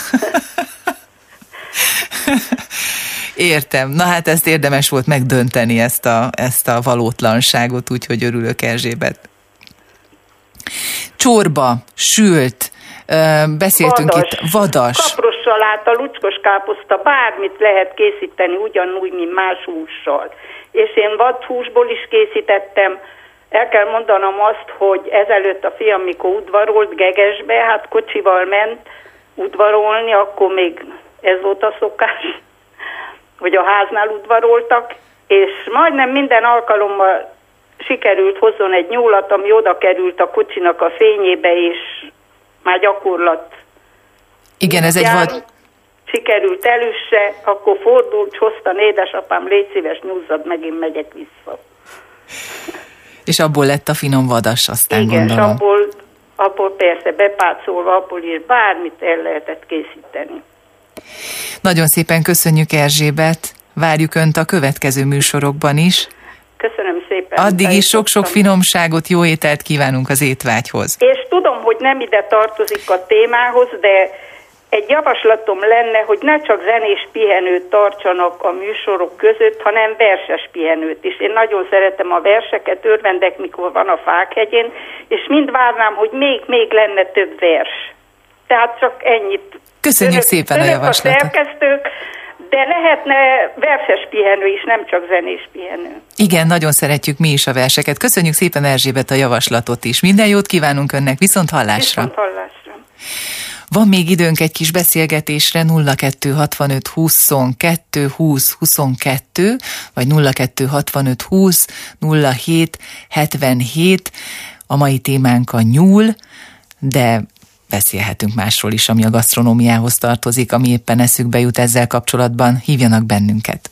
Értem. Na hát ezt érdemes volt megdönteni, ezt a, ezt a valótlanságot, úgyhogy örülök, Erzsébet. Csorba, sült, beszéltünk vadas, itt, vadas. Kapros saláta, lucskos káposzta, bármit lehet készíteni ugyanúgy, mint más hússal. És én vadhúsból is készítettem. El kell mondanom azt, hogy ezelőtt a fiam, mikor udvarolt Gegesbe, hát kocsival ment udvarolni, akkor még ez volt a szokás, hogy a háznál udvaroltak, és majdnem minden alkalommal sikerült hozzon egy nyúlat, ami oda került a kocsinak a fényébe, és már gyakorlat. Igen, ez egy vad... Sikerült elősse, akkor fordult, hoztam, édesapám, légy szíves, nyúzzad meg, én megyek vissza. És És abból lett a finom vadas, aztán igen, gondolom. és abból, abból persze bepácolva, abból is bármit el lehetett készíteni. Nagyon szépen köszönjük, Erzsébet, várjuk Önt a következő műsorokban is. Köszönöm szépen. Addig is sok-sok finomságot, jó ételt kívánunk az étvágyhoz. És tudom, hogy nem ide tartozik a témához, de egy javaslatom lenne, hogy ne csak zenés pihenőt tartsanak a műsorok között, hanem verses pihenőt is. Én nagyon szeretem a verseket, örvendek, mikor van a Fákhegyén, és mind várnám, hogy még, még lenne több vers. Tehát csak ennyit. Köszönjük önök, szépen a javaslatot. A szerkesztők, de lehetne verses pihenő is, nem csak zenés pihenő. Igen, nagyon szeretjük mi is a verseket. Köszönjük szépen, Erzsébet, a javaslatot is. Minden jót kívánunk Önnek, viszont hallásra. Viszont hallásra. Van még időnk egy kis beszélgetésre, nulla kettő hatvanöt huszonkettő húsz huszonkettő, vagy nulla kettő hatvanöt húsz nulla hét hetvenhét. A mai témánk a nyúl, de beszélhetünk másról is, ami a gasztronómiához tartozik, ami éppen eszükbe jut ezzel kapcsolatban. Hívjanak bennünket!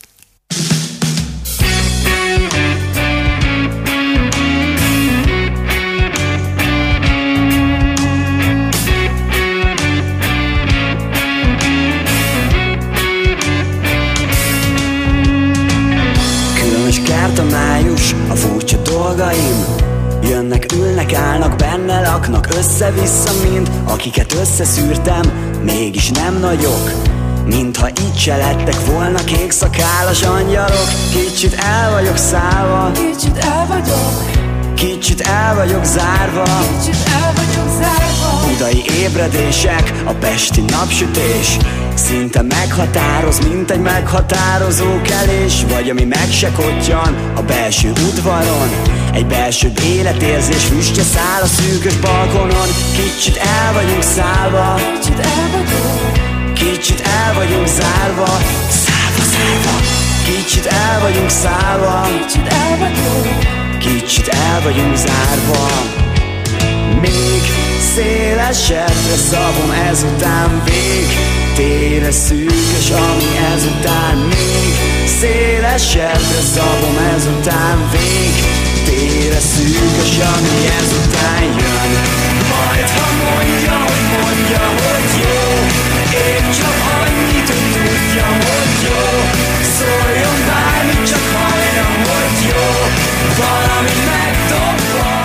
Járt a május, a furcsa dolgaim. Jönnek, ülnek, állnak, benne laknak, össze-vissza mind. Akiket összeszűrtem, mégis nem nagyok, mintha itt se lettek volna kék szakállas angyalok. Kicsit el vagyok szállva, kicsit el vagyok, kicsit el vagyok zárva, kicsit el vagyok zárva. Budai ébredések, a pesti napsütés szinte meghatároz, mint egy meghatározó kelés. Vagy ami meg se kottyan a belső udvaron, egy belső életérzés füstje száll a szűkös balkonon. Kicsit el vagyunk szállva, kicsit el vagyunk, kicsit el vagyunk zárva, szállva, szállva. Kicsit el vagyunk szállva, kicsit el vagyunk, kicsit el vagyunk zárva. Még szélesebbre szabom ezután, vég tére szűkös, ami ezután. Még szélesebbre szabom ezután, vég tére szűkös, ami ezután jön. Majd ha mondja, hogy mondja, hogy jó, én csak annyit, hogy tudjam, hogy jó. Szóljon bármit, csak halljam, hogy jó, valami megdobban.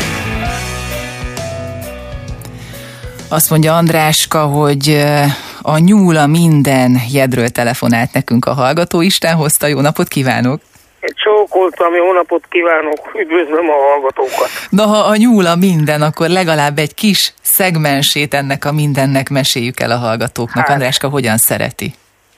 Azt mondja Andráska, hogy a nyúla minden jedről telefonált nekünk a hallgató. Isten hozta, jó napot kívánok! Csókoltam, jó napot kívánok, üdvözlöm a hallgatókat! Na, ha a nyúla minden, akkor legalább egy kis szegmensét ennek a mindennek meséljük el a hallgatóknak. Hát, Andráska hogyan szereti?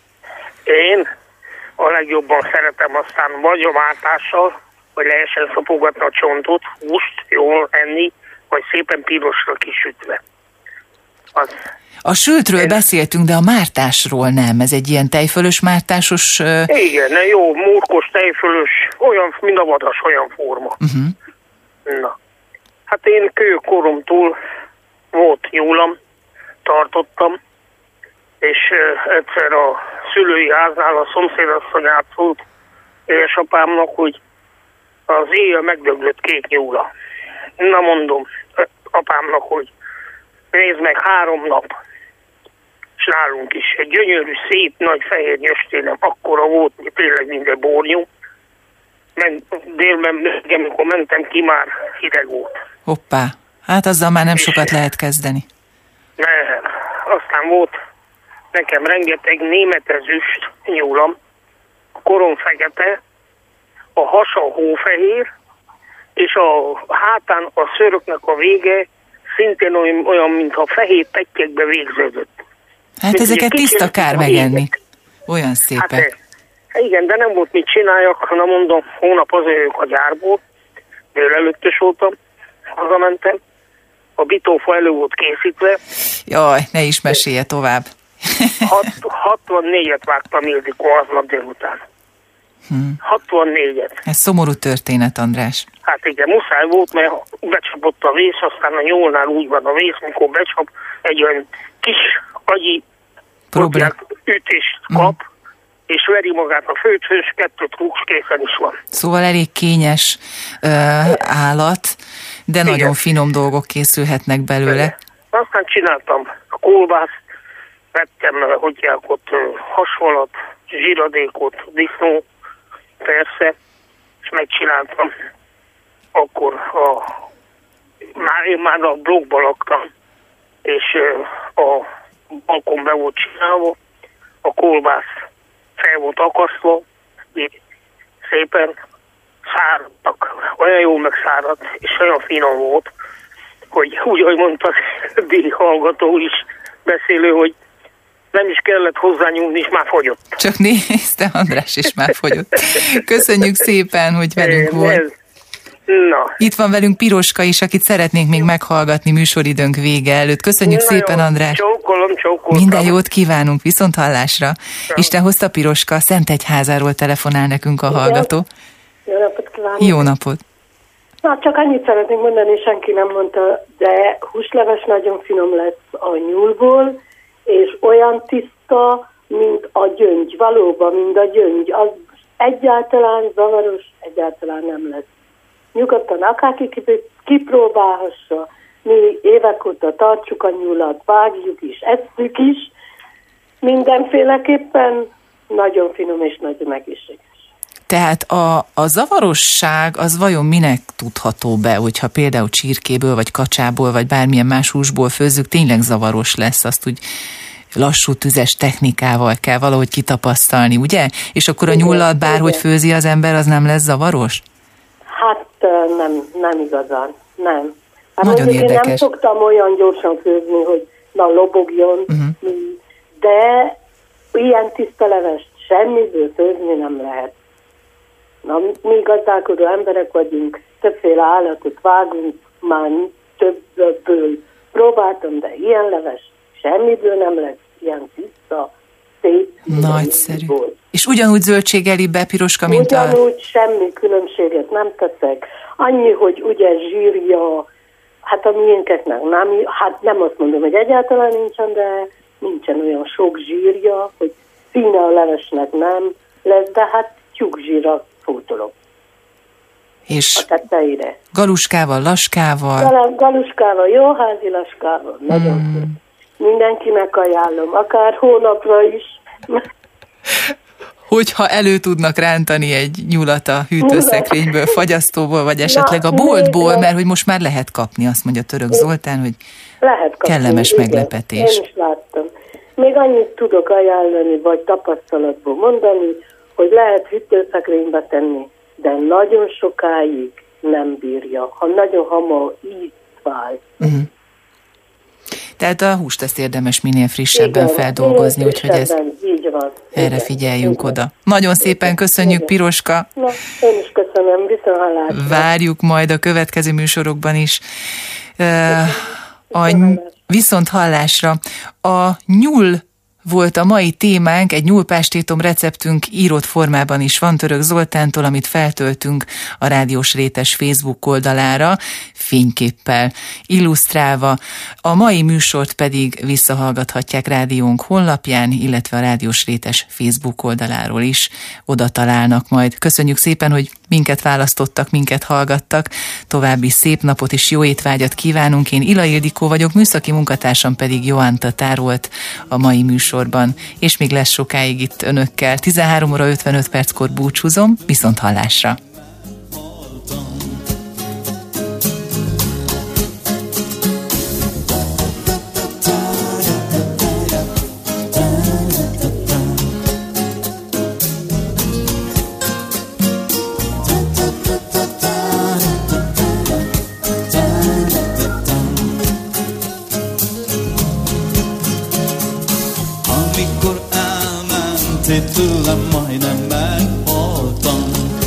Én a legjobban szeretem aztán vagy a mártással, vagy lehessen szapogatni a csontot, húst jól enni, vagy szépen pirosra kisütve. Az... A sültről Én... beszéltünk, de a mártásról nem. Ez egy ilyen tejfölös mártásos... Uh... Igen, jó, murkos, tejfölös, olyan, mind a vadas, olyan forma. Uh-huh. Na. Hát én kőkoromtól volt nyúlam, tartottam, és uh, egyszer a szülői háznál a szomszédasszonyát szólt édesapámnak, hogy az éjjel megdöglött kék nyúla. Na mondom apámnak, hogy nézd meg, három nap, és nálunk is egy gyönyörű, szép, nagy fehér nyöstélem, akkora volt, tényleg minden bornyú. Délben, amikor mentem ki, már hideg volt. Hoppá, hát azzal már nem és sokat lehet kezdeni. Nem, aztán volt nekem rengeteg német ezüst nyúlam, a korom fekete, a hasa hófehér, és a hátán a szőröknek a vége szintén olyan, olyan mintha fehér pettyekbe végződött. Hát mint ezeket tiszta kár megenni. Olyan szépek. Hát, igen, de nem volt mit csináljak, hanem mondom, hónap az ők a gyárból, délelőttös voltam, hazamentem, a bitófa elő volt készítve. Jaj, ne is mesélje tovább. Hat, hatvannégyet vágtam Ildikó aznap délután. Hmm. hatvannégyet. Ez szomorú történet, András. Hát igen, muszáj volt, mert becsapott a vész, aztán a nyúlnál úgy van a vész, mikor becsap, egy olyan kis agyi ütést kap, mm. és veri magát a főzős, kettőt hús készen is van. Szóval elég kényes ö, állat, de igen, nagyon finom dolgok készülhetnek belőle. Igen. Aztán csináltam a kolbászt, vettem, hogy ott hasvalat, zsíradékot, disznó, persze, és megcsináltam. Akkor a, már, én már a blokkban laktam, és a balkon be volt csinálva, a kolbász fel volt akasztva, szépen száradtak, olyan jól megszáradt, és olyan finom volt, hogy úgy, ahogy mondta Billy hallgató is, beszélő, hogy nem is kellett hozzányúlni, és már fogyott. Csak nézte, András, és már fogyott. Köszönjük szépen, hogy velünk volt. Na. Itt van velünk Piroska is, akit szeretnénk még meghallgatni műsoridőnk vége előtt. Köszönjük Na szépen, jó. András. Csókolom, csókolom. Minden jót kívánunk, viszont hallásra. Ja. Isten hozta Piroska, Szentegyházáról telefonál nekünk a hallgató. Jó napot kívánok. Jó napot. Na, csak annyit szeretnék mondani, senki nem mondta, de húsleves nagyon finom lesz a nyúlból, és olyan tiszta, mint a gyöngy, valóban, mint a gyöngy. Az egyáltalán zavaros, egyáltalán nem lesz. Nyugodtan akárki kipróbálhassa, mi évek óta tartsuk a nyúlat, vágjuk is, esszük is, mindenféleképpen nagyon finom és nagyon egészséges. Tehát a, a zavarosság az vajon minek tudható be, hogyha például csirkéből, vagy kacsából, vagy bármilyen más húsból főzzük, tényleg zavaros lesz, azt úgy lassú tüzes technikával kell valahogy kitapasztalni, ugye? És akkor a nyúllat bárhogy főzi az ember, az nem lesz zavaros? Hát nem, nem igazán, nem. Hát nagyon érdekes. Én nem szoktam olyan gyorsan főzni, hogy na lobogjon, uh-huh. de ilyen tiszta levest semmiből főzni nem lehet. Na, mi gazdálkodó emberek vagyunk, többféle állatot vágunk, már többből próbáltam, de ilyen leves semmiből nem lesz, ilyen tiszta, szép. Nagyszerű. És ugyanúgy zöldségeli be, Piroska, mint ugyanúgy a... Ugyanúgy semmi különbséget nem teszek. Annyi, hogy ugye zsírja, hát a miénkeknek nem, hát nem azt mondom, hogy egyáltalán nincsen, de nincsen olyan sok zsírja, hogy színe a levesnek nem lesz, de hát tyúkzsírra fótolok. És a tetejére. Galuskával, laskával? Gal- galuskával, jó házi laskával, nagyon mm. szép. Mindenkinek ajánlom, akár hónapra is. Hogyha elő tudnak rántani egy nyulat a hűtőszekrényből, fagyasztóból, vagy esetleg Na, a boltból, még, mert hogy most már lehet kapni, azt mondja Török Zoltán, hogy lehet kapni, kellemes igen, meglepetés. Én is láttam. Még annyit tudok ajánlani, vagy tapasztalatból mondani, hogy lehet hűtőszekrénybe tenni, de nagyon sokáig nem bírja, ha nagyon hamar ízt vált. Uh-huh. Tehát a húst ezt érdemes minél frissebben igen, feldolgozni, úgyhogy ez, így van. erre igen, figyeljünk igen. oda. Nagyon szépen köszönjük, igen. Piroska. Na, én is köszönöm, viszonthallásra. Várjuk majd a következő műsorokban is. A viszonthallásra. A nyúl volt a mai témánk, egy nyúlpástétom receptünk írott formában is van Török Zoltántól, amit feltöltünk a Rádiós Rétes Facebook oldalára, fényképpel illusztrálva. A mai műsort pedig visszahallgathatják rádiónk honlapján, illetve a Rádiós Rétes Facebook oldaláról is oda találnak majd. Köszönjük szépen, hogy minket választottak, minket hallgattak. További szép napot és jó étvágyat kívánunk. Én Ila Ildikó vagyok, műszaki munkatársam pedig Johann Tatár volt a mai műsorban. És még lesz sokáig itt önökkel. tizenhárom óra ötvenöt perckor búcsúzom, viszont hallásra. Tőlem majdnem meghaltam,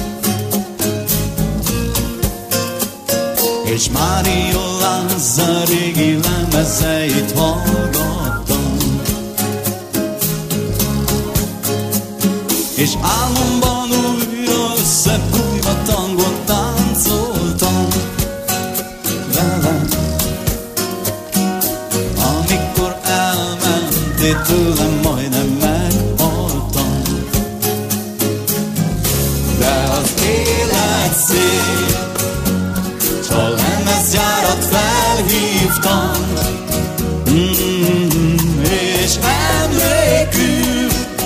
és Mário Lázár régi lemezeit hallgattam, és álmomban újra összebújva tangot táncoltam veled. Amikor elmentél tőlem majdnem meghaltam, felhívtam, mm-hmm, és emlékül,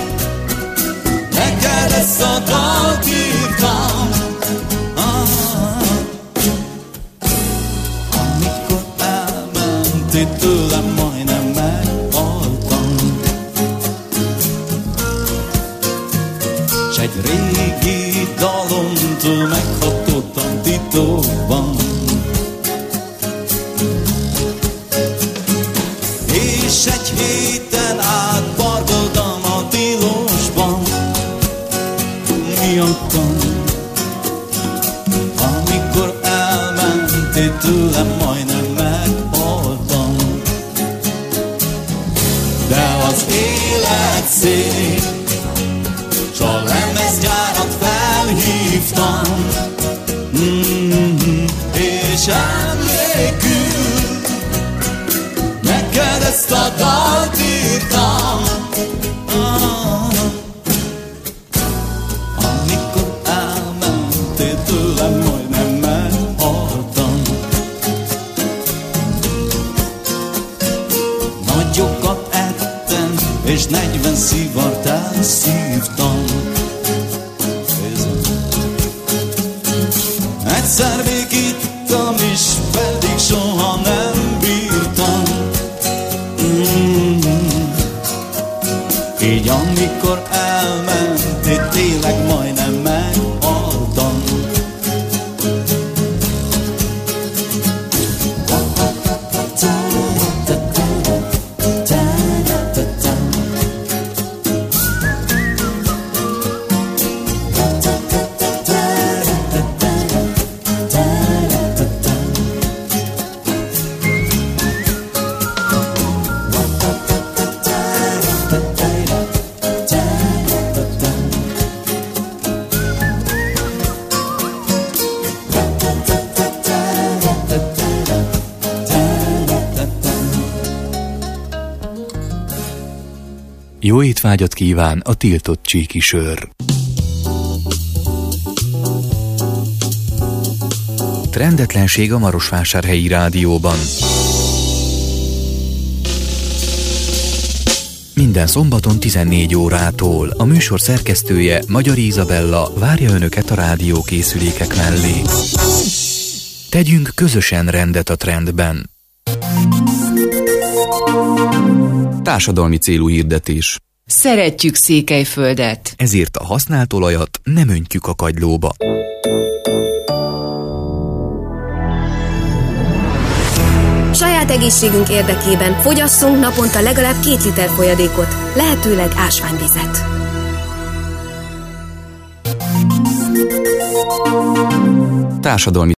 neked ezt a dalt írtam. Ah, amikor elmentél tőlem, majdnem meghaltam, s egy régi dalomtól meghatottam titokban. És egy héten át parkoltam a tilosban miattam. Amikor elmentél tőlem, majdnem meghaltam. De az élet szép, s a lemezgyárat felhívtam, mm-hmm, és emlékül, neked ezt a dalt írtam. Ah, amikor elmentél tőlem, majdnem meghaltam. Nagyokat ettem, és negyven szivart elszívtam. Egyszer még ittam, és pedig soha nem bírtam. Mm-hmm. Így amikor elmentél, tényleg majdnem meghaltam. Jó étvágyat kíván a tiltott csíki sör. Trendetlenség a Marosvásárhelyi Rádióban. Minden szombaton tizennégy órától a műsor szerkesztője, Magyar Izabella várja Önöket a rádiókészülékek mellé. Tegyünk közösen rendet a trendben. Társadalmi célú hirdetés. Szeretjük Székelyföldet. Ezért a használt olajat nem öntjük a kagylóba. Saját egészségünk érdekében fogyasszunk naponta legalább két liter folyadékot, lehetőleg ásványvizet. Társadalmi